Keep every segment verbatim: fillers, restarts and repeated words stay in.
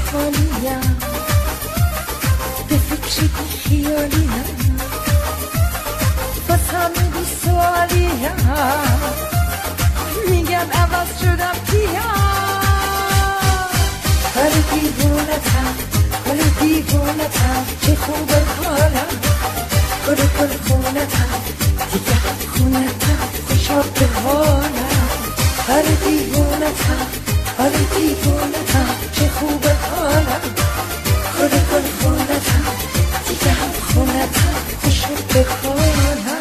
حالیم، به فکر بی خیالیم، بس همه بی سوالیم، میگن عوض شدم کیم. حالا دیوونتم، حالا دیوونتم، چه خوبه حالم، گل گل خونتم، دیگه خونتم، خوشا به حالم. حالا دیوونتم، حالا دیوونتم، چه خوبه حالم، گل گل خونتم، دیگه خونتم، خوشا به حالم.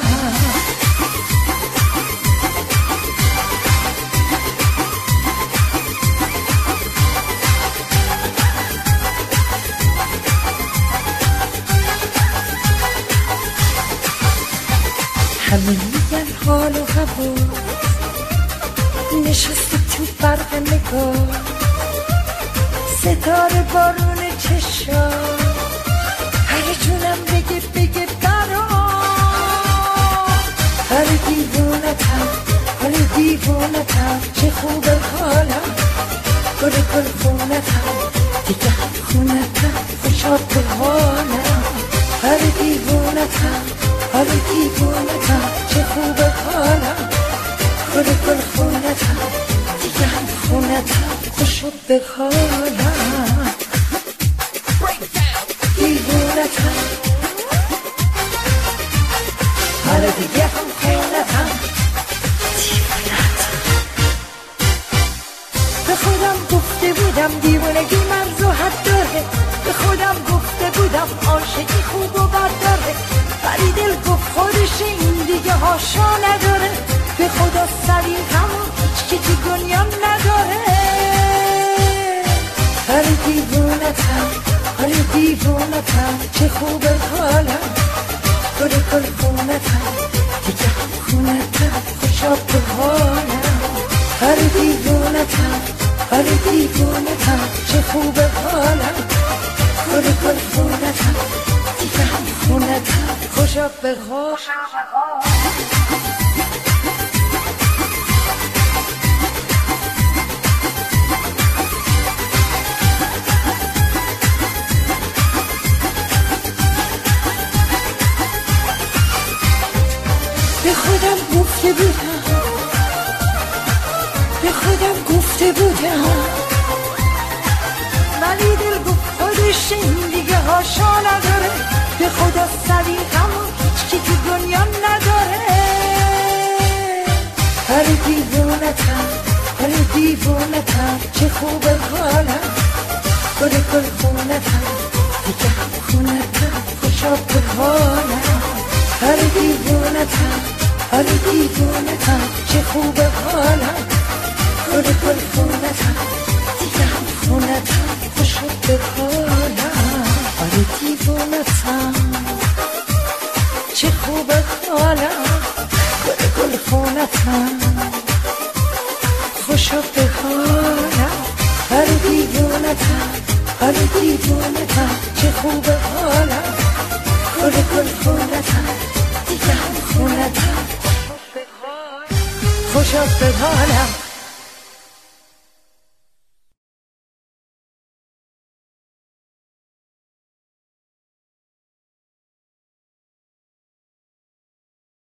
همه میگن حال و هوا نشسته تو برق نگاه، ستاره بارون چشا، هر جونم بگه بگه برا. هر دیوونتم، هر دیوونتم، چه خوبه حالم، گل گل خونتم، دیگه خونتم، خوشا به حالم. هر دیوونتم، هر دیوونتم، چه خوبه حالم، گل گل خونتم، دیگه هم خونتم، خوشو به حالم. دیوونتم، حالا دیگه هم خونتم، دیوونتم. به خودم گفته بودم دیوونگی مرز و حد داره، به خودم گفته بودم عاشقی خوب و بد داره، ولی دل گفت خودش این دیگه هاشا نداره. به خدا سلیل همون هیچ که تو دنیا نداره. هر دیوونتم، هر دیوونتم، چه خوبه حالم، گل گل خونتم، دیگه خونتم، خوشا به حالم. هر دیوونتم، هر دیوونتم، چه خوبه حالم، گل گل خونتم، دیگه خونتم، خوشا به حالم. به خودم گفته بودم، به خودم گفته بودم، ولی دل گفت خودش این دیگه هاشا نداره. به خدا سلیل همون هیچ که تو دنیا نداره. هر دیوونتم، هر دیوونتم، چه خوبه حالم، گل گل خونتم، دیگه خونتم، خوشا به حالم. هر دیوونتم، هر دیوونتم، چه خوبه حالم، گل گل خونتم، دیگه خونتم، خوشا به حالم. هر دیوونتم، چه خوبه حالم، گل گل خونتم، خوشا به حالم. هر دیوونتم، هر دیوونتم، چه خوبه حالم، گل گل خونتم، دیگه خونتم، خوشا به حالم.